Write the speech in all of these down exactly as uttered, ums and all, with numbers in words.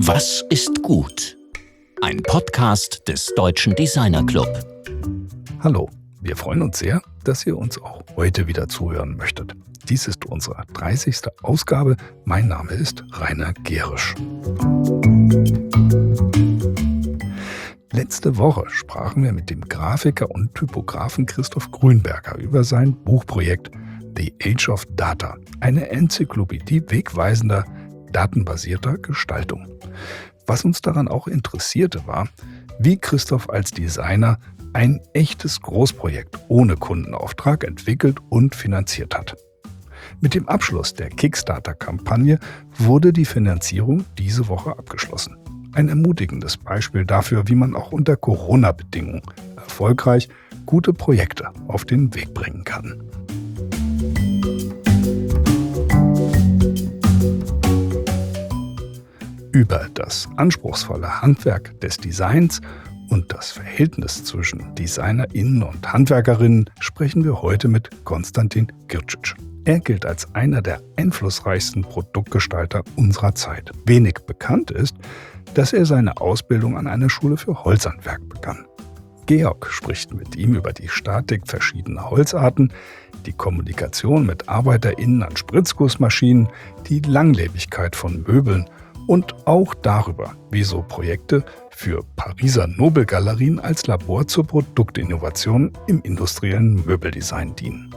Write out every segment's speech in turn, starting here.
Was ist gut? Ein Podcast des Deutschen Designer Club. Hallo, wir freuen uns sehr, dass ihr uns auch heute wieder zuhören möchtet. Dies ist unsere dreißigste Ausgabe. Mein Name ist Rainer Gerisch. Letzte Woche sprachen wir mit dem Grafiker und Typografen Christoph Grünberger über sein Buchprojekt The Age of Data, eine Enzyklopädie wegweisender, datenbasierter Gestaltung. Was uns daran auch interessierte, war, wie Christoph als Designer ein echtes Großprojekt ohne Kundenauftrag entwickelt und finanziert hat. Mit dem Abschluss der Kickstarter-Kampagne wurde die Finanzierung diese Woche abgeschlossen. Ein ermutigendes Beispiel dafür, wie man auch unter Corona-Bedingungen erfolgreich gute Projekte auf den Weg bringen kann. Über das anspruchsvolle Handwerk des Designs und das Verhältnis zwischen DesignerInnen und HandwerkerInnen sprechen wir heute mit Konstantin Gircic. Er gilt als einer der einflussreichsten Produktgestalter unserer Zeit. Wenig bekannt ist, dass er seine Ausbildung an einer Schule für Holzhandwerk begann. Georg spricht mit ihm über die Statik verschiedener Holzarten, die Kommunikation mit ArbeiterInnen an Spritzgussmaschinen, die Langlebigkeit von Möbeln und auch darüber, wie so Projekte für Pariser Nobelgalerien als Labor zur Produktinnovation im industriellen Möbeldesign dienen.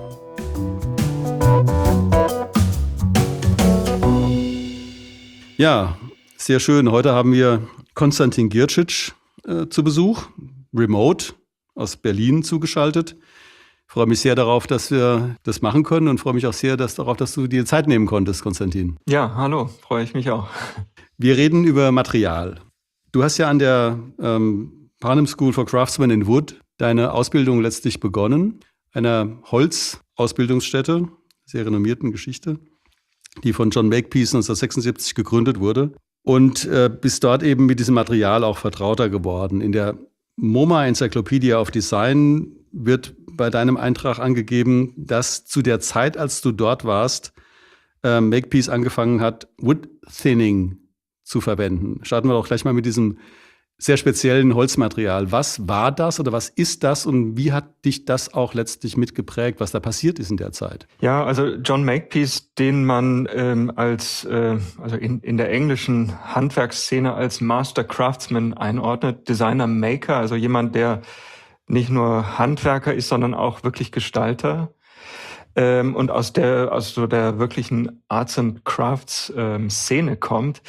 Ja, sehr schön. Heute haben wir Konstantin Gircic äh, zu Besuch, remote aus Berlin zugeschaltet. Ich freue mich sehr darauf, dass wir das machen können und freue mich auch sehr dass, darauf, dass du dir Zeit nehmen konntest, Konstantin. Ja, hallo, freue ich mich auch. Wir reden über Material. Du hast ja an der ähm, Parnham School for Craftsmen in Wood deine Ausbildung letztlich begonnen, einer Holzausbildungsstätte, sehr renommierten Geschichte, die von John Makepeace neunzehnhundertsechsundsiebzig gegründet wurde und äh, bist dort eben mit diesem Material auch vertrauter geworden. In der MoMA Encyclopedia of Design wird bei deinem Eintrag angegeben, dass zu der Zeit, als du dort warst, äh, Makepeace angefangen hat, Wood Thinning zu verwenden. Starten wir doch gleich mal mit diesem sehr speziellen Holzmaterial. Was war das oder was ist das und wie hat dich das auch letztlich mitgeprägt, was da passiert ist in der Zeit? Ja, also John Makepeace, den man ähm, als äh, also in, in der englischen Handwerksszene als Master Craftsman einordnet, Designer Maker, also jemand, der nicht nur Handwerker ist, sondern auch wirklich Gestalter. Ähm, und aus der aus so der wirklichen Arts and Crafts ähm, Szene kommt,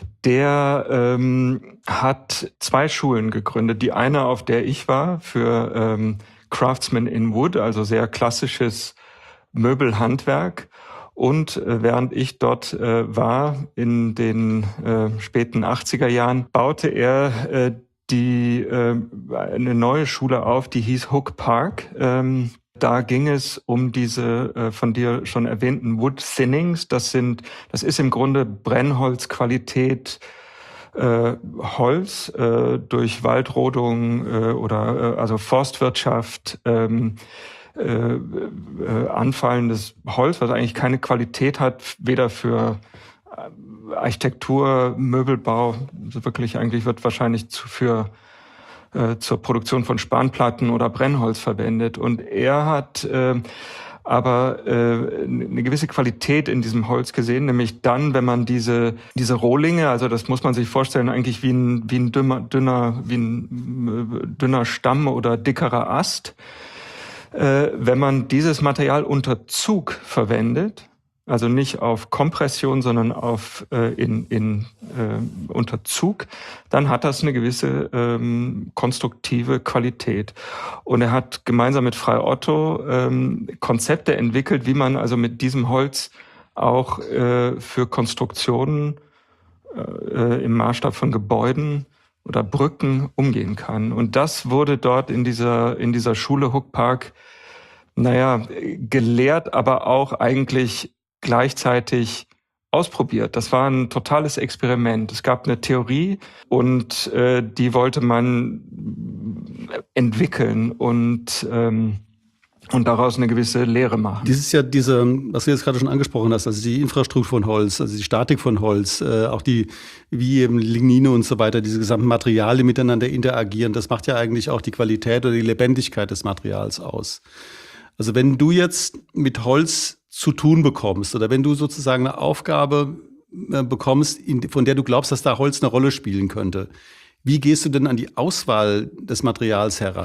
der ähm, hat zwei Schulen gegründet. Die eine, auf der ich war, für ähm, Craftsmen in Wood, also sehr klassisches Möbelhandwerk. Und äh, während ich dort äh, war, in den äh, späten achtziger Jahren, baute er äh, die äh, eine neue Schule auf, die hieß Hook Park. Ähm, Da ging es um diese äh, von dir schon erwähnten Wood Thinnings. Das sind, das ist im Grunde Brennholzqualität, äh, Holz äh, durch Waldrodung äh, oder äh, also Forstwirtschaft, ähm, äh, äh, anfallendes Holz, was eigentlich keine Qualität hat, weder für Architektur, Möbelbau, also wirklich eigentlich wird wahrscheinlich zu, für zur Produktion von Spanplatten oder Brennholz verwendet. Und er hat äh, aber äh, eine gewisse Qualität in diesem Holz gesehen, nämlich dann, wenn man diese diese Rohlinge, also das muss man sich vorstellen, eigentlich wie ein wie ein dünner dünner wie ein dünner Stamm oder dickerer Ast, äh, wenn man dieses Material unter Zug verwendet. Also nicht auf Kompression, sondern auf äh, in, in äh, unter Zug, dann hat das eine gewisse ähm, konstruktive Qualität. Und er hat gemeinsam mit Frei Otto ähm, Konzepte entwickelt, wie man also mit diesem Holz auch äh, für Konstruktionen äh, im Maßstab von Gebäuden oder Brücken umgehen kann. Und das wurde dort in dieser in dieser Schule Hook Park, naja, gelehrt, aber auch eigentlich gleichzeitig ausprobiert. Das war ein totales Experiment. Es gab eine Theorie und äh, die wollte man entwickeln und ähm, und daraus eine gewisse Lehre machen. Das ist ja diese, was du jetzt gerade schon angesprochen hast, also die Infrastruktur von Holz, also die Statik von Holz, äh, auch die, wie eben Lignine und so weiter, diese gesamten Materialien miteinander interagieren, das macht ja eigentlich auch die Qualität oder die Lebendigkeit des Materials aus. Also wenn du jetzt mit Holz zu tun bekommst oder wenn du sozusagen eine Aufgabe äh, bekommst, in, von der du glaubst, dass da Holz eine Rolle spielen könnte, wie gehst du denn an die Auswahl des Materials heran?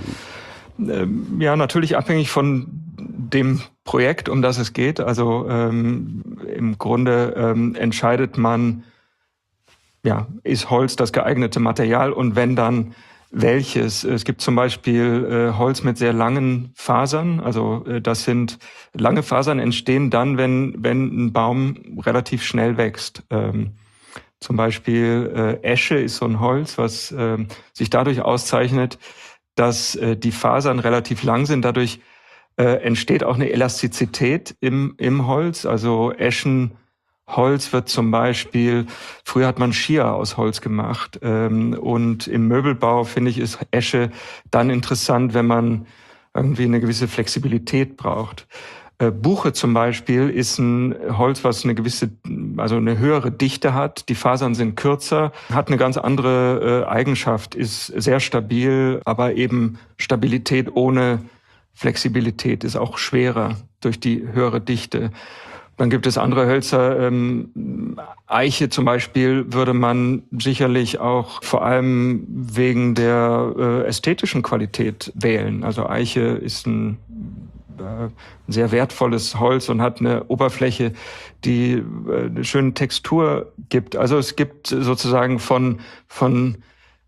Ja, natürlich abhängig von dem Projekt, um das es geht. Also ähm, im Grunde ähm, entscheidet man, ja, ist Holz das geeignete Material und wenn dann welches? Es gibt zum Beispiel äh, Holz mit sehr langen Fasern. Also äh, das sind lange Fasern entstehen dann, wenn wenn ein Baum relativ schnell wächst. Ähm, zum Beispiel äh, Esche ist so ein Holz, was äh, sich dadurch auszeichnet, dass äh, die Fasern relativ lang sind. Dadurch äh, entsteht auch eine Elastizität im, im Holz. Also Eschenholz wird zum Beispiel, früher hat man Skier aus Holz gemacht. Ähm, und im Möbelbau, finde ich, ist Esche dann interessant, wenn man irgendwie eine gewisse Flexibilität braucht. Äh, Buche zum Beispiel ist ein Holz, was eine gewisse, also eine höhere Dichte hat. Die Fasern sind kürzer, hat eine ganz andere äh, Eigenschaft, ist sehr stabil, aber eben Stabilität ohne Flexibilität ist auch schwerer durch die höhere Dichte. Dann gibt es andere Hölzer, ähm, Eiche zum Beispiel würde man sicherlich auch vor allem wegen der äh, ästhetischen Qualität wählen. Also Eiche ist ein ein sehr wertvolles Holz und hat eine Oberfläche, die eine schöne Textur gibt. Also es gibt sozusagen von, von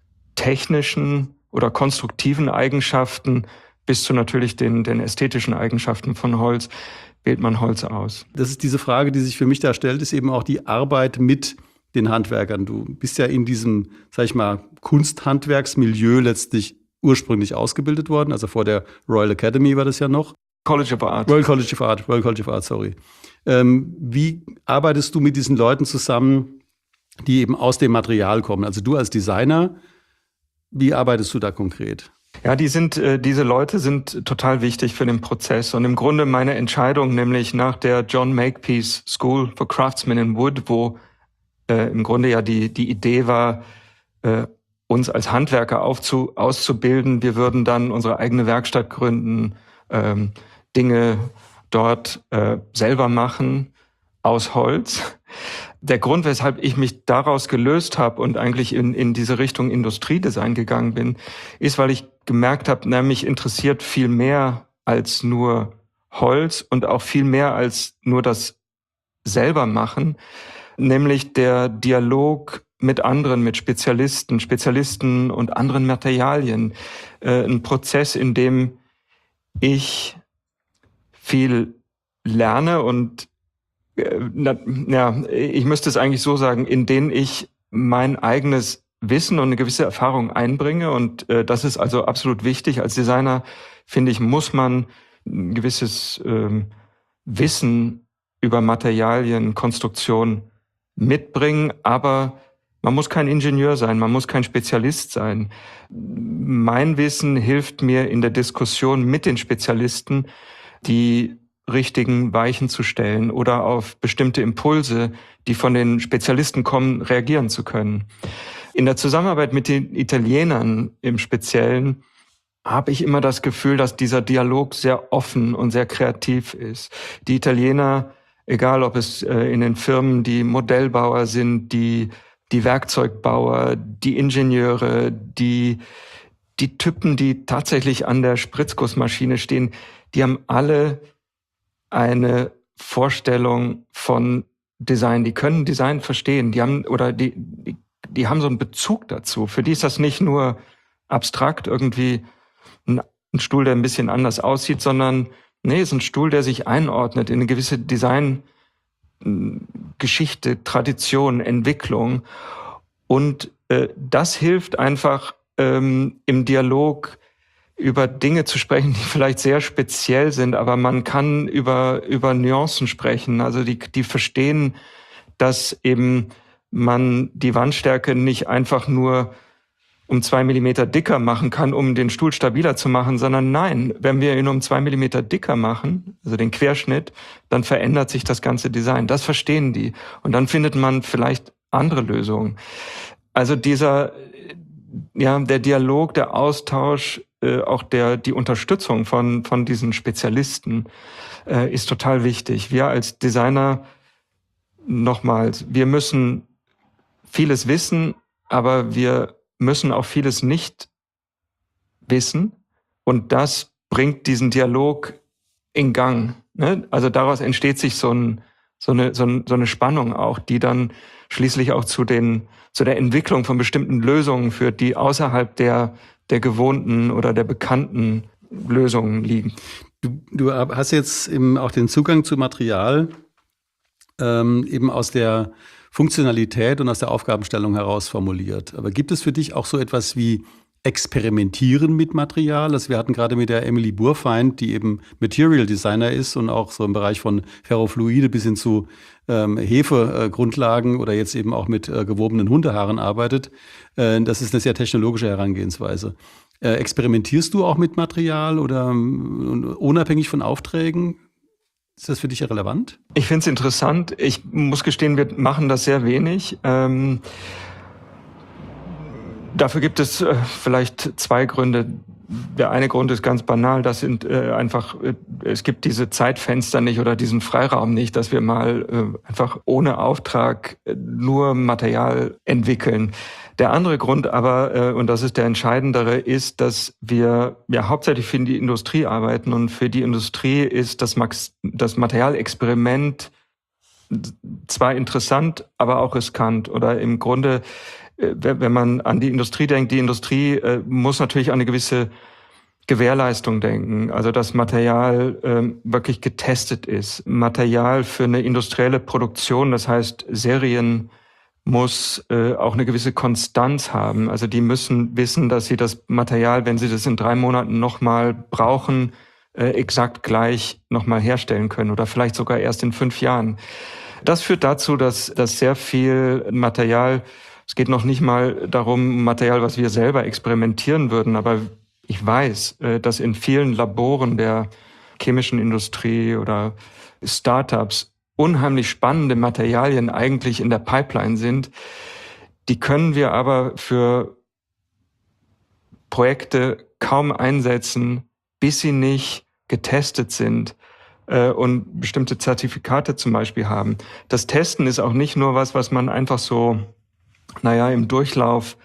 technischen oder konstruktiven Eigenschaften bis zu natürlich den, den ästhetischen Eigenschaften von Holz wählt man Holz aus. Das ist diese Frage, die sich für mich da stellt, ist eben auch die Arbeit mit den Handwerkern. Du bist ja in diesem, sag ich mal, Kunsthandwerksmilieu letztlich ursprünglich ausgebildet worden. Also vor der Royal Academy war das ja noch. College of Art. Royal College of Art, Royal College of Art, sorry. Ähm, wie arbeitest du mit diesen Leuten zusammen, die eben aus dem Material kommen? Also du als Designer, wie arbeitest du da konkret? Ja, die sind, äh, diese Leute sind total wichtig für den Prozess. Und im Grunde meine Entscheidung, nämlich nach der John Makepeace School for Craftsmen in Wood, wo äh, im Grunde ja die, die Idee war, äh, uns als Handwerker aufzu, auszubilden. Wir würden dann unsere eigene Werkstatt gründen, ähm, Dinge dort äh, selber machen aus Holz. Der Grund, weshalb ich mich daraus gelöst habe und eigentlich in, in diese Richtung Industriedesign gegangen bin, ist, weil ich gemerkt habe, na, mich interessiert viel mehr als nur Holz und auch viel mehr als nur das selber machen, nämlich der Dialog mit anderen, mit Spezialisten, Spezialisten und anderen Materialien. Äh, ein Prozess, in dem ich viel lerne und äh, na, ja, ich müsste es eigentlich so sagen, in denen ich mein eigenes Wissen und eine gewisse Erfahrung einbringe. Und äh, das ist also absolut wichtig. Als Designer, finde ich, muss man ein gewisses ähm, Wissen über Materialien, Konstruktion mitbringen, aber man muss kein Ingenieur sein, man muss kein Spezialist sein. Mein Wissen hilft mir in der Diskussion mit den Spezialisten, die richtigen Weichen zu stellen oder auf bestimmte Impulse, die von den Spezialisten kommen, reagieren zu können. In der Zusammenarbeit mit den Italienern im Speziellen habe ich immer das Gefühl, dass dieser Dialog sehr offen und sehr kreativ ist. Die Italiener, egal ob es in den Firmen die Modellbauer sind, die die Werkzeugbauer, die Ingenieure, die die Typen, die tatsächlich an der Spritzgussmaschine stehen, die haben alle eine Vorstellung von Design. Die können Design verstehen. Die haben oder die, die die haben so einen Bezug dazu. Für die ist das nicht nur abstrakt irgendwie ein, ein Stuhl, der ein bisschen anders aussieht, sondern nee, ist ein Stuhl, der sich einordnet in eine gewisse Design Geschichte, Tradition, Entwicklung. Und äh, das hilft einfach ähm, im Dialog über Dinge zu sprechen, die vielleicht sehr speziell sind, aber man kann über über Nuancen sprechen. Also die die verstehen, dass eben man die Wandstärke nicht einfach nur um zwei Millimeter dicker machen kann, um den Stuhl stabiler zu machen, sondern nein, wenn wir ihn um zwei Millimeter dicker machen, also den Querschnitt, dann verändert sich das ganze Design. Das verstehen die. Und dann findet man vielleicht andere Lösungen. Also dieser, ja, der Dialog, der Austausch, äh, auch der, die Unterstützung von, von diesen Spezialisten äh, ist total wichtig. Wir als Designer, nochmals, wir müssen vieles wissen, aber wir müssen auch vieles nicht wissen. Und das bringt diesen Dialog in Gang. Ne? Also daraus entsteht sich so, ein, so, eine, so, ein, so eine Spannung auch, die dann schließlich auch zu, den, zu der Entwicklung von bestimmten Lösungen führt, die außerhalb der, der gewohnten oder der bekannten Lösungen liegen. Du, du hast jetzt eben auch den Zugang zu Material ähm, eben aus der Funktionalität und aus der Aufgabenstellung heraus formuliert. Aber gibt es für dich auch so etwas wie Experimentieren mit Material? Also wir hatten gerade mit der Emily Burfeind, die eben Material Designer ist und auch so im Bereich von Ferrofluide bis hin zu ähm, Hefegrundlagen äh, oder jetzt eben auch mit äh, gewobenen Hundehaaren arbeitet. Äh, das ist eine sehr technologische Herangehensweise. Äh, experimentierst du auch mit Material oder ähm, unabhängig von Aufträgen? Ist das für dich relevant? Ich finde es interessant. Ich muss gestehen, wir machen das sehr wenig. Ähm, dafür gibt es äh, vielleicht zwei Gründe. Der eine Grund ist ganz banal. Das sind äh, einfach, äh, es gibt diese Zeitfenster nicht oder diesen Freiraum nicht, dass wir mal äh, einfach ohne Auftrag äh, nur Material entwickeln. Der andere Grund aber, äh, und das ist der entscheidendere, ist, dass wir ja hauptsächlich für die Industrie arbeiten und für die Industrie ist das, Max- das Materialexperiment zwar interessant, aber auch riskant. Oder im Grunde, äh, wenn man an die Industrie denkt, die Industrie äh, muss natürlich an eine gewisse Gewährleistung denken, also dass Material äh, wirklich getestet ist. Material für eine industrielle Produktion, das heißt Serien, muss äh, auch eine gewisse Konstanz haben. Also die müssen wissen, dass sie das Material, wenn sie das in drei Monaten nochmal brauchen, äh, exakt gleich nochmal herstellen können oder vielleicht sogar erst in fünf Jahren. Das führt dazu, dass, dass sehr viel Material, es geht noch nicht mal darum, Material, was wir selber experimentieren würden, aber ich weiß, äh, dass in vielen Laboren der chemischen Industrie oder Startups unheimlich spannende Materialien eigentlich in der Pipeline sind. Die können wir aber für Projekte kaum einsetzen, bis sie nicht getestet sind äh, und bestimmte Zertifikate zum Beispiel haben. Das Testen ist auch nicht nur was, was man einfach so, naja, im Durchlauf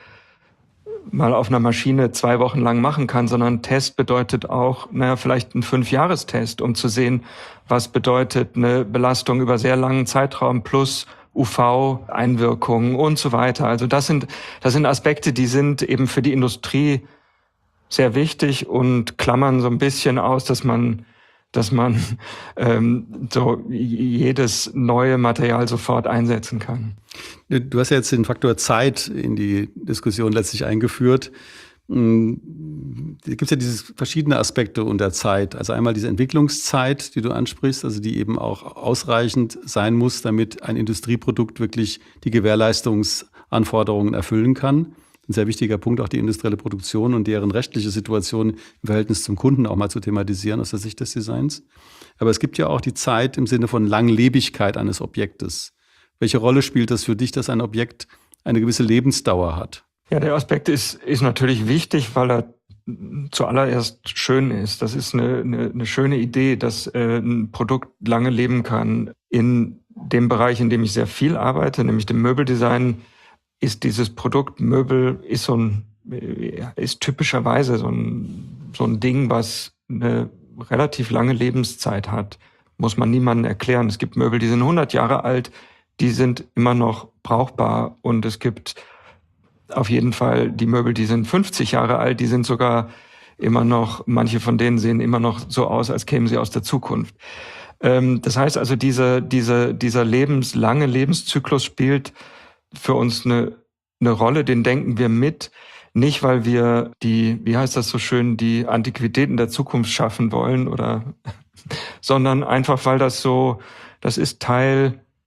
mal auf einer Maschine zwei Wochen lang machen kann, sondern Test bedeutet auch, naja, vielleicht ein Fünfjahrestest, um zu sehen, was bedeutet eine Belastung über sehr langen Zeitraum plus U V-Einwirkungen und so weiter. Also das sind, das sind Aspekte, die sind eben für die Industrie sehr wichtig und klammern so ein bisschen aus, dass man, dass man ähm, so jedes neue Material sofort einsetzen kann. Du hast ja jetzt den Faktor Zeit in die Diskussion letztlich eingeführt. Da gibt es ja diese verschiedene Aspekte unter Zeit. Also einmal diese Entwicklungszeit, die du ansprichst, also die eben auch ausreichend sein muss, damit ein Industrieprodukt wirklich die Gewährleistungsanforderungen erfüllen kann. Ein sehr wichtiger Punkt, auch die industrielle Produktion und deren rechtliche Situation im Verhältnis zum Kunden auch mal zu thematisieren aus der Sicht des Designs. Aber es gibt ja auch die Zeit im Sinne von Langlebigkeit eines Objektes. Welche Rolle spielt das für dich, dass ein Objekt eine gewisse Lebensdauer hat? Ja, der Aspekt ist, ist natürlich wichtig, weil er zuallererst schön ist. Das ist eine, eine, eine schöne Idee, dass äh, ein Produkt lange leben kann. In dem Bereich, in dem ich sehr viel arbeite, nämlich dem Möbeldesign, ist dieses Produkt Möbel ist so ein ist typischerweise so ein so ein Ding, was eine relativ lange Lebenszeit hat. Muss man niemandem erklären. Es gibt Möbel, die sind hundert Jahre alt, die sind immer noch brauchbar, und es gibt auf jeden Fall die Möbel, die sind fünfzig Jahre alt, die sind sogar immer noch, manche von denen sehen immer noch so aus, als kämen sie aus der Zukunft. Ähm, das heißt also, diese, diese, dieser lebenslange Lebenszyklus spielt für uns eine, eine Rolle, den denken wir mit, nicht weil wir die, wie heißt das so schön, die Antiquitäten der Zukunft schaffen wollen, oder, sondern einfach weil das so, das ist Teil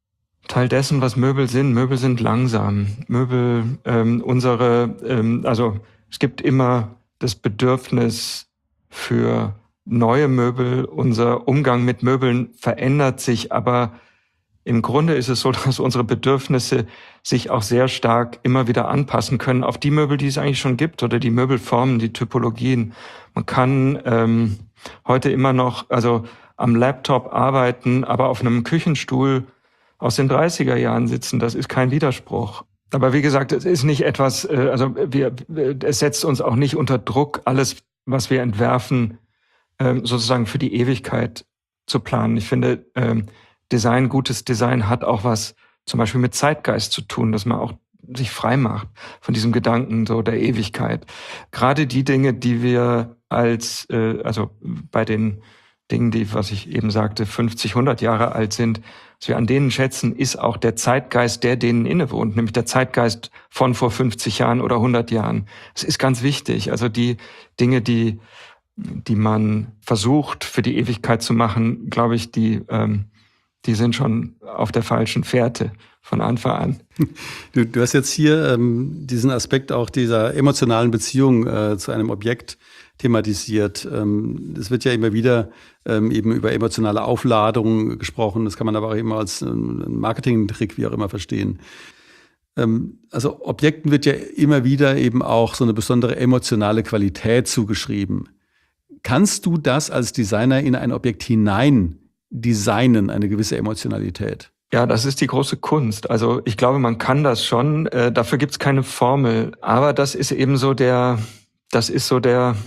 Teil dessen, was Möbel sind. Möbel sind langsam. Möbel, ähm, unsere, ähm, also es gibt immer das Bedürfnis für neue Möbel. Unser Umgang mit Möbeln verändert sich, aber im Grunde ist es so, dass unsere Bedürfnisse sich auch sehr stark immer wieder anpassen können auf die Möbel, die es eigentlich schon gibt oder die Möbelformen, die Typologien. Man kann ähm, heute immer noch also am Laptop arbeiten, aber auf einem Küchenstuhl aus den dreißiger Jahren sitzen. Das ist kein Widerspruch. Aber wie gesagt, es ist nicht etwas, äh, also wir, es setzt uns auch nicht unter Druck, alles, was wir entwerfen, äh, sozusagen für die Ewigkeit zu planen. Ich finde, äh, Design, gutes Design hat auch was zum Beispiel mit Zeitgeist zu tun, dass man auch sich frei macht von diesem Gedanken so der Ewigkeit. Gerade die Dinge, die wir als, äh, also bei den Dingen, die, was ich eben sagte, fünfzig, hundert Jahre alt sind, was wir an denen schätzen, ist auch der Zeitgeist, der denen innewohnt, nämlich der Zeitgeist von vor fünfzig Jahren oder hundert Jahren. Es ist ganz wichtig. Also die Dinge, die, die man versucht für die Ewigkeit zu machen, glaube ich, die, ähm, die sind schon auf der falschen Fährte von Anfang an. Du, du hast jetzt hier ähm, diesen Aspekt auch dieser emotionalen Beziehung äh, zu einem Objekt thematisiert. Ähm, es wird ja immer wieder ähm, eben über emotionale Aufladung gesprochen. Das kann man aber auch eben als einen Marketing-Trick, wie auch immer, verstehen. Ähm, also Objekten wird ja immer wieder eben auch so eine besondere emotionale Qualität zugeschrieben. Kannst du das als Designer in ein Objekt hinein designen, eine gewisse Emotionalität? Ja, das ist die große Kunst. Also ich glaube, man kann das schon. Äh, dafür gibt's keine Formel. Aber das ist eben so der, das ist so der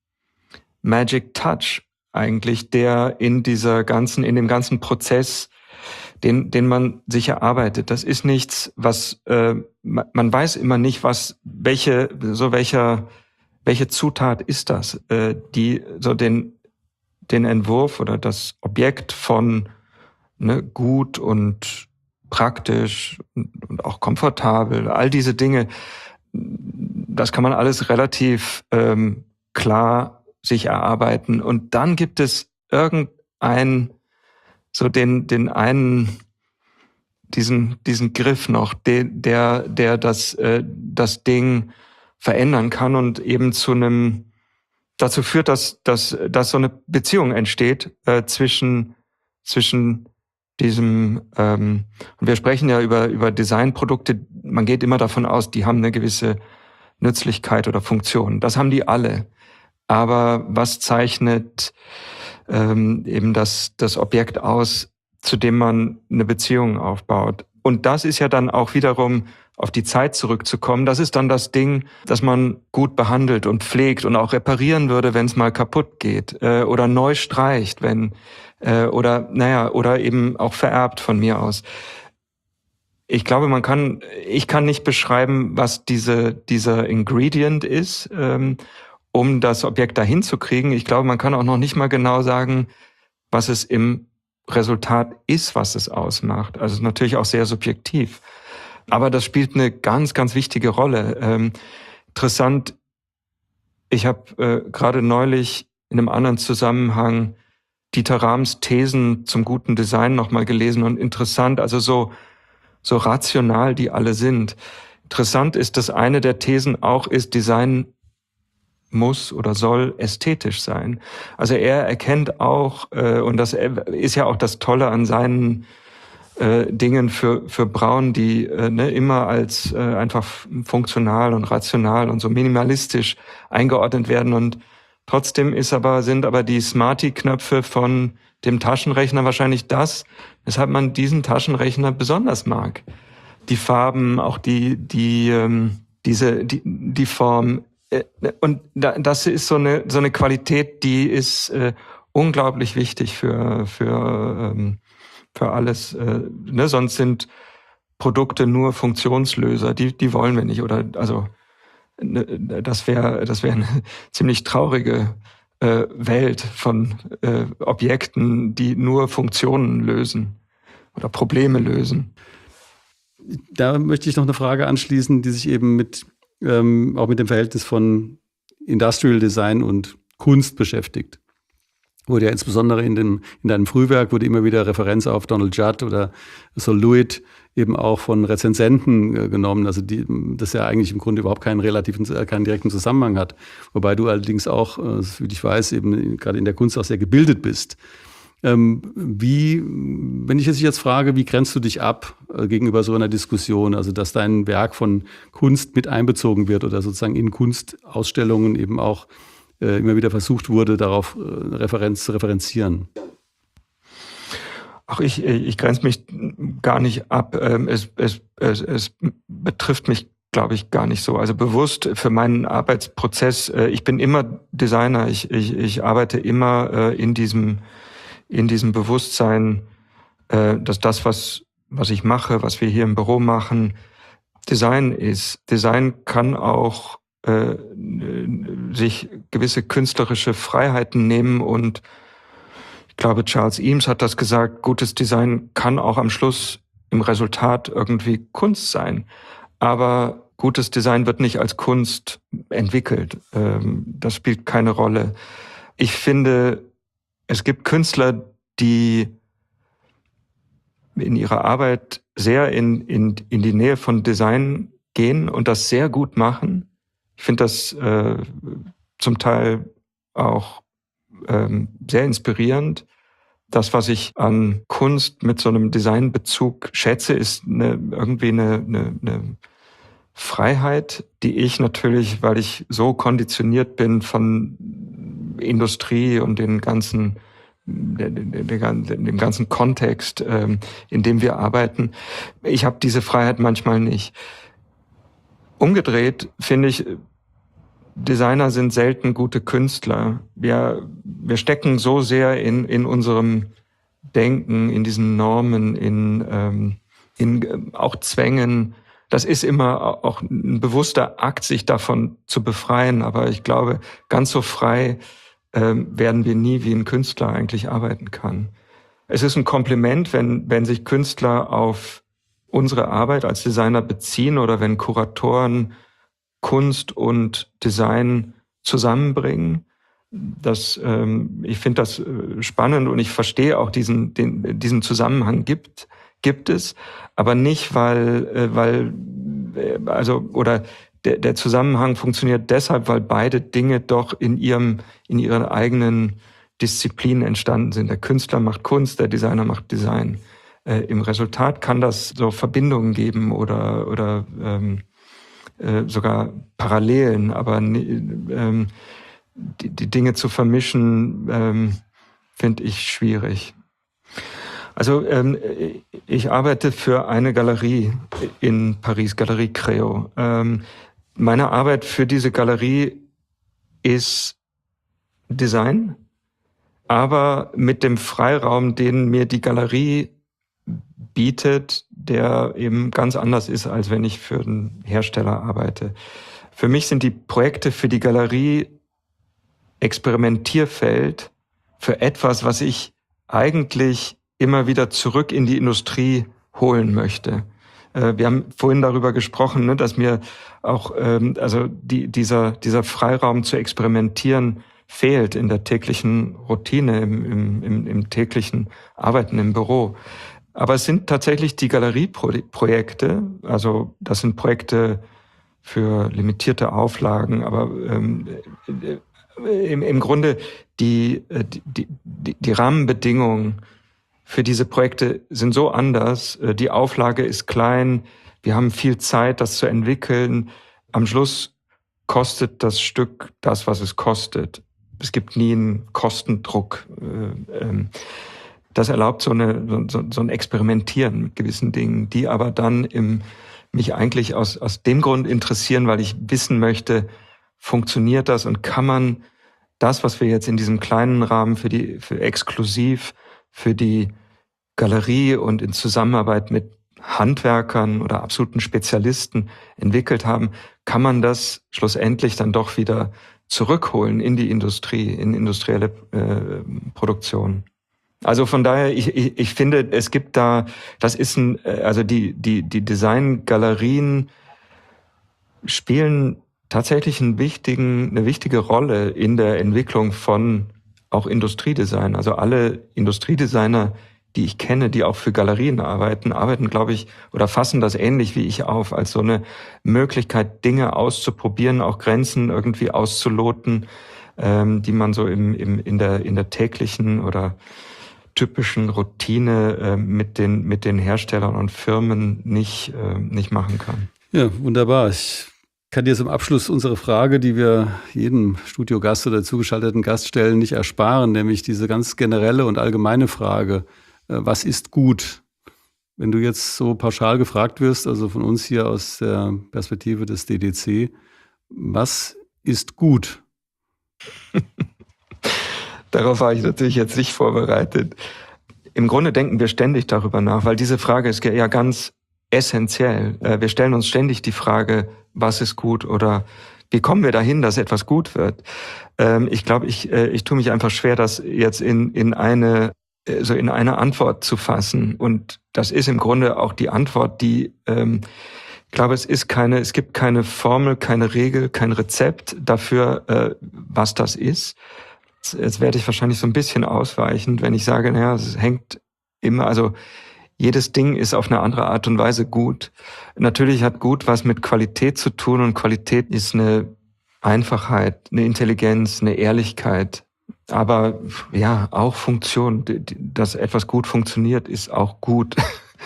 Magic Touch eigentlich, der in dieser ganzen, in dem ganzen Prozess, den, den man sich erarbeitet. Das ist nichts, was äh, man weiß immer nicht, was, welche, so welcher, welche Zutat ist das, äh, die so den den Entwurf oder das Objekt von ne, gut und praktisch und, und auch komfortabel, all diese Dinge, das kann man alles relativ ähm, klar sich erarbeiten. Und dann gibt es irgendein, so den den einen, diesen diesen Griff noch, der der der das äh, das Ding verändern kann und eben zu einem dazu führt, dass, dass, dass so eine Beziehung entsteht äh, zwischen, zwischen diesem, ähm, und wir sprechen ja über, über Designprodukte, man geht immer davon aus, die haben eine gewisse Nützlichkeit oder Funktion. Das haben die alle. Aber was zeichnet ähm, eben das, das Objekt aus, zu dem man eine Beziehung aufbaut? Und das ist ja dann auch wiederum, auf die Zeit zurückzukommen, das ist dann das Ding, das man gut behandelt und pflegt und auch reparieren würde, wenn es mal kaputt geht äh, oder neu streicht, wenn äh, oder naja oder eben auch vererbt von mir aus. Ich glaube, man kann, ich kann nicht beschreiben, was diese dieser Ingredient ist, ähm, um das Objekt dahin zu kriegen. Ich glaube, man kann auch noch nicht mal genau sagen, was es im Resultat ist, was es ausmacht. Also es ist natürlich auch sehr subjektiv. Aber das spielt eine ganz, ganz wichtige Rolle. Ähm, interessant, ich habe äh, gerade neulich in einem anderen Zusammenhang Dieter Rahms Thesen zum guten Design nochmal gelesen und interessant, also so, so rational die alle sind. Interessant ist, dass eine der Thesen auch ist, Design muss oder soll ästhetisch sein. Also er erkennt auch, äh, und das ist ja auch das Tolle an seinen Äh, Dingen für für Braun, die äh, ne, immer als äh, einfach funktional und rational und so minimalistisch eingeordnet werden und trotzdem ist aber sind aber die Smarty-Knöpfe von dem Taschenrechner wahrscheinlich das, weshalb man diesen Taschenrechner besonders mag. Die Farben, auch die die ähm, diese die die Form äh, und da, das ist so eine so eine Qualität, die ist äh, unglaublich wichtig für für ähm, für alles, äh, ne? Sonst sind Produkte nur Funktionslöser, die die wollen wir nicht oder also ne, das wäre das wäre eine ziemlich traurige äh, Welt von äh, Objekten, die nur Funktionen lösen oder Probleme lösen. Da möchte ich noch eine Frage anschließen, die sich eben mit ähm, auch mit dem Verhältnis von Industrial Design und Kunst beschäftigt. wurde ja insbesondere in, dem, in deinem Frühwerk wurde immer wieder Referenz auf Donald Judd oder Sol LeWitt eben auch von Rezensenten äh, genommen, also die, das ja eigentlich im Grunde überhaupt keinen relativen, äh, keinen direkten Zusammenhang hat. Wobei du allerdings auch, äh, wie ich weiß, eben gerade in der Kunst auch sehr gebildet bist. Ähm, wie, wenn ich jetzt frage, wie grenzt du dich ab äh, gegenüber so einer Diskussion, also dass dein Werk von Kunst mit einbezogen wird oder sozusagen in Kunstausstellungen eben auch äh, immer wieder versucht wurde, darauf äh, Referenz zu referenzieren? Ach, ich, ich grenze mich gar nicht ab. Es, es, es, es betrifft mich, glaube ich, gar nicht so. Also bewusst für meinen Arbeitsprozess, ich bin immer Designer, ich, ich, ich arbeite immer in diesem, in diesem Bewusstsein, dass das, was, was ich mache, was wir hier im Büro machen, Design ist. Design kann auch äh, sich gewisse künstlerische Freiheiten nehmen und ich glaube, Charles Eames hat das gesagt, gutes Design kann auch am Schluss im Resultat irgendwie Kunst sein. Aber gutes Design wird nicht als Kunst entwickelt. Das spielt keine Rolle. Ich finde, es gibt Künstler, die in ihrer Arbeit sehr in, in, in die Nähe von Design gehen und das sehr gut machen. Ich finde das äh, zum Teil auch ähm, sehr inspirierend. Das, was ich an Kunst mit so einem Designbezug schätze, ist eine, irgendwie eine, eine, eine Freiheit, die ich natürlich, weil ich so konditioniert bin von Industrie und den ganzen, dem ganzen Kontext, in dem wir arbeiten, ich habe diese Freiheit manchmal nicht. Umgedreht finde ich, Designer sind selten gute Künstler. Wir, wir stecken so sehr in, in unserem Denken, in diesen Normen, in, ähm, in auch Zwängen. Das ist immer auch ein bewusster Akt, sich davon zu befreien. Aber ich glaube, ganz so frei ähm, werden wir nie, wie ein Künstler eigentlich arbeiten kann. Es ist ein Kompliment, wenn, wenn sich Künstler auf unsere Arbeit als Designer beziehen oder wenn Kuratoren Kunst und Design zusammenbringen. Das, ähm, ich finde das äh, spannend und ich verstehe auch diesen, den, diesen Zusammenhang gibt, gibt es, aber nicht, weil, äh, weil, äh, also, oder der, der Zusammenhang funktioniert deshalb, weil beide Dinge doch in ihrem, in ihren eigenen Disziplinen entstanden sind. Der Künstler macht Kunst, der Designer macht Design. Äh, im Resultat kann das so Verbindungen geben oder, oder, ähm, sogar Parallelen, aber ähm, die, die Dinge zu vermischen, ähm, finde ich schwierig. Also ähm, ich arbeite für eine Galerie in Paris, Galerie Créo. Ähm, meine Arbeit für diese Galerie ist Design, aber mit dem Freiraum, den mir die Galerie bietet, der eben ganz anders ist, als wenn ich für einen Hersteller arbeite. Für mich sind die Projekte für die Galerie Experimentierfeld für etwas, was ich eigentlich immer wieder zurück in die Industrie holen möchte. Wir haben vorhin darüber gesprochen, dass mir auch also die, dieser, dieser Freiraum zu experimentieren fehlt in der täglichen Routine, im, im, im täglichen Arbeiten im Büro. Aber es sind tatsächlich die Galerieprojekte, also das sind Projekte für limitierte Auflagen, aber ähm, im, im Grunde die, die, die, die Rahmenbedingungen für diese Projekte sind so anders. Die Auflage ist klein, wir haben viel Zeit, das zu entwickeln. Am Schluss kostet das Stück das, was es kostet. Es gibt nie einen Kostendruck. Das erlaubt so, eine, so, so ein Experimentieren mit gewissen Dingen, die aber dann im, mich eigentlich aus, aus dem Grund interessieren, weil ich wissen möchte, funktioniert das und kann man das, was wir jetzt in diesem kleinen Rahmen für die, für exklusiv, für die Galerie und in Zusammenarbeit mit Handwerkern oder absoluten Spezialisten entwickelt haben, kann man das schlussendlich dann doch wieder zurückholen in die Industrie, in industrielle äh, Produktion. Also von daher, ich, ich, ich finde, es gibt da, das ist ein, also die, die, die Designgalerien spielen tatsächlich einen wichtigen, eine wichtige Rolle in der Entwicklung von auch Industriedesign. Also alle Industriedesigner, die ich kenne, die auch für Galerien arbeiten, arbeiten, glaube ich, oder fassen das ähnlich wie ich auf, als so eine Möglichkeit, Dinge auszuprobieren, auch Grenzen irgendwie auszuloten, ähm, die man so im, im, in der, in der täglichen oder typischen Routine äh, mit den, mit den Herstellern und Firmen nicht, äh, nicht machen kann. Ja, wunderbar. Ich kann dir zum Abschluss unsere Frage, die wir jedem Studiogast oder zugeschalteten Gast stellen, nicht ersparen, nämlich diese ganz generelle und allgemeine Frage, was ist gut? Wenn du jetzt so pauschal gefragt wirst, also von uns hier aus der Perspektive des D D C, was ist gut? Darauf war ich natürlich jetzt nicht vorbereitet. Im Grunde denken wir ständig darüber nach, weil diese Frage ist ja ganz essentiell. Wir stellen uns ständig die Frage, was ist gut oder wie kommen wir dahin, dass etwas gut wird? Ich glaube, ich, ich tue mich einfach schwer, das jetzt in, in eine so in eine Antwort zu fassen. Und das ist im Grunde auch die Antwort, die, ähm, ich glaube, es ist keine, es gibt keine Formel, keine Regel, kein Rezept dafür, äh, was das ist. Jetzt, jetzt werde ich wahrscheinlich so ein bisschen ausweichend, wenn ich sage, naja, es hängt immer, also jedes Ding ist auf eine andere Art und Weise gut. Natürlich hat gut was mit Qualität zu tun und Qualität ist eine Einfachheit, eine Intelligenz, eine Ehrlichkeit. Aber ja, auch Funktion, dass etwas gut funktioniert, ist auch gut.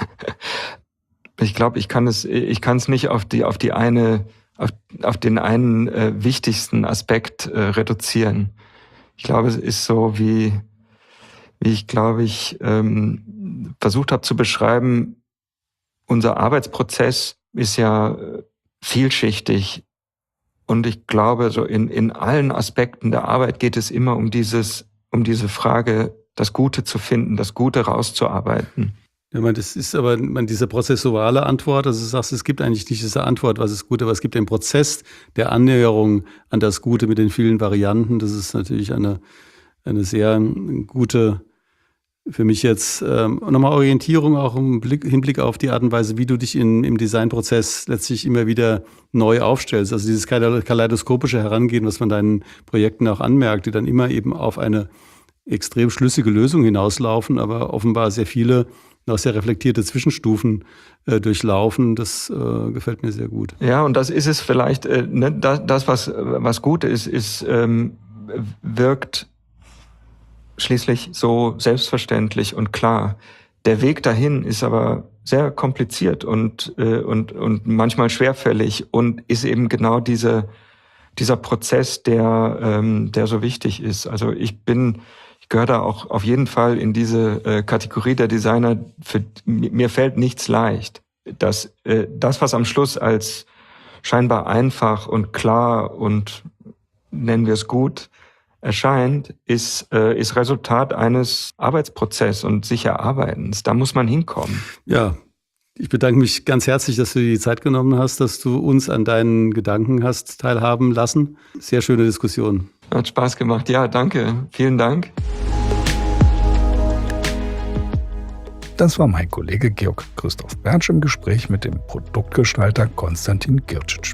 Ich glaube, ich kann es, ich kann es nicht auf die, auf die eine, auf, auf den einen äh, wichtigsten Aspekt äh, reduzieren. Ich glaube, es ist so wie, wie ich glaube ich ähm, versucht habe zu beschreiben. Unser Arbeitsprozess ist ja vielschichtig. Und ich glaube, so in, in allen Aspekten der Arbeit geht es immer um dieses, um diese Frage, das Gute zu finden, das Gute rauszuarbeiten. Ja, man, das ist aber man, diese prozessuale Antwort, also du sagst, es gibt eigentlich nicht diese Antwort, was ist gut, aber es gibt den Prozess der Annäherung an das Gute mit den vielen Varianten. Das ist natürlich eine, eine sehr gute, für mich jetzt ähm, nochmal Orientierung auch im Blick, Hinblick auf die Art und Weise, wie du dich in, im Designprozess letztlich immer wieder neu aufstellst. Also dieses kaleidoskopische Herangehen, was man deinen Projekten auch anmerkt, die dann immer eben auf eine extrem schlüssige Lösung hinauslaufen, aber offenbar sehr viele noch sehr reflektierte Zwischenstufen äh, durchlaufen. Das äh, gefällt mir sehr gut. Ja, und das ist es vielleicht, äh, ne, das, das, was, was gut ist, ist ähm, wirkt schließlich so selbstverständlich und klar. Der Weg dahin ist aber sehr kompliziert und äh, und und manchmal schwerfällig und ist eben genau diese dieser Prozess, der ähm, der so wichtig ist. Also ich bin ich gehöre da auch auf jeden Fall in diese äh, Kategorie der Designer. Für mir fällt nichts leicht. Das äh, das was am Schluss als scheinbar einfach und klar und nennen wir es gut erscheint, ist, äh, ist Resultat eines Arbeitsprozesses und sich Erarbeitens. Da muss man hinkommen. Ja, ich bedanke mich ganz herzlich, dass du dir die Zeit genommen hast, dass du uns an deinen Gedanken hast teilhaben lassen. Sehr schöne Diskussion. Hat Spaß gemacht. Ja, danke. Vielen Dank. Das war mein Kollege Georg Christoph Bertsch im Gespräch mit dem Produktgestalter Konstantin Girčič.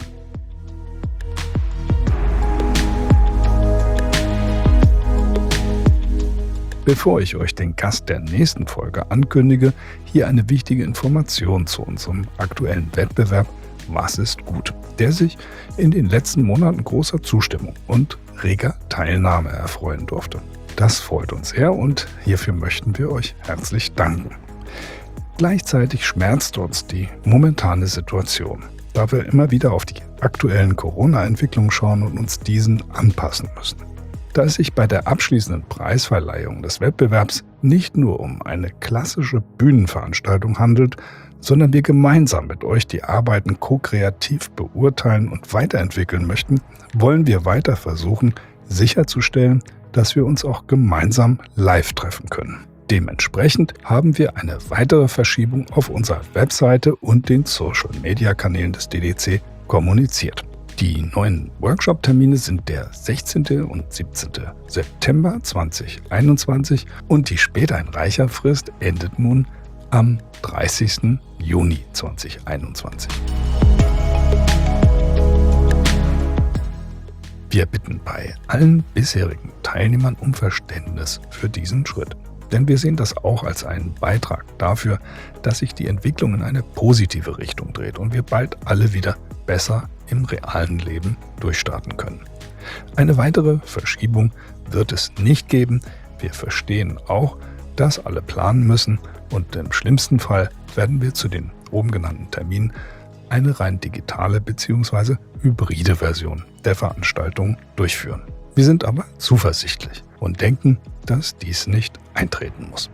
Bevor ich euch den Gast der nächsten Folge ankündige, hier eine wichtige Information zu unserem aktuellen Wettbewerb Was ist gut?, der sich in den letzten Monaten großer Zustimmung und reger Teilnahme erfreuen durfte. Das freut uns sehr und hierfür möchten wir euch herzlich danken. Gleichzeitig schmerzt uns die momentane Situation, da wir immer wieder auf die aktuellen Corona-Entwicklungen schauen und uns diesen anpassen müssen. Da es sich bei der abschließenden Preisverleihung des Wettbewerbs nicht nur um eine klassische Bühnenveranstaltung handelt, sondern wir gemeinsam mit euch die Arbeiten ko-kreativ beurteilen und weiterentwickeln möchten, wollen wir weiter versuchen, sicherzustellen, dass wir uns auch gemeinsam live treffen können. Dementsprechend haben wir eine weitere Verschiebung auf unserer Webseite und den Social-Media-Kanälen des D D C kommuniziert. Die neuen Workshop-Termine sind der sechzehnten und siebzehnten September zweitausendeinundzwanzig und die Späteinreicherfrist endet nun am dreißigsten Juni zweitausendeinundzwanzig. Wir bitten bei allen bisherigen Teilnehmern um Verständnis für diesen Schritt. Denn wir sehen das auch als einen Beitrag dafür, dass sich die Entwicklung in eine positive Richtung dreht und wir bald alle wieder besser im realen Leben durchstarten können. Eine weitere Verschiebung wird es nicht geben. Wir verstehen auch, dass alle planen müssen und im schlimmsten Fall werden wir zu den oben genannten Terminen eine rein digitale bzw. hybride Version der Veranstaltung durchführen. Wir sind aber zuversichtlich und denken, dass dies nicht eintreten muss.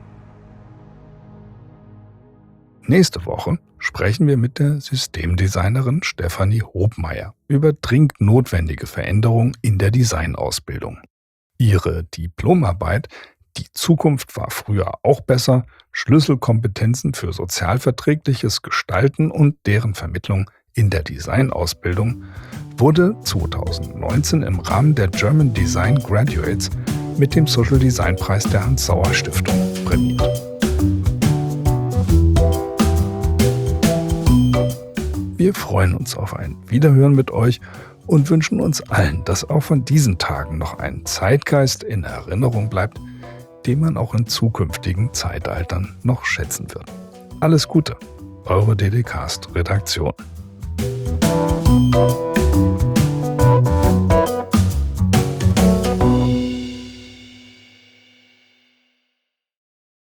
Nächste Woche sprechen wir mit der Systemdesignerin Stefanie Hobmeier über dringend notwendige Veränderungen in der Designausbildung. Ihre Diplomarbeit „Die Zukunft war früher auch besser. Schlüsselkompetenzen für sozialverträgliches Gestalten und deren Vermittlung in der Designausbildung“ wurde zweitausendneunzehn im Rahmen der German Design Graduates mit dem Social Design Preis der Hans-Sauer-Stiftung prämiert. Wir freuen uns auf ein Wiederhören mit euch und wünschen uns allen, dass auch von diesen Tagen noch ein Zeitgeist in Erinnerung bleibt, den man auch in zukünftigen Zeitaltern noch schätzen wird. Alles Gute, eure D D Cast Redaktion.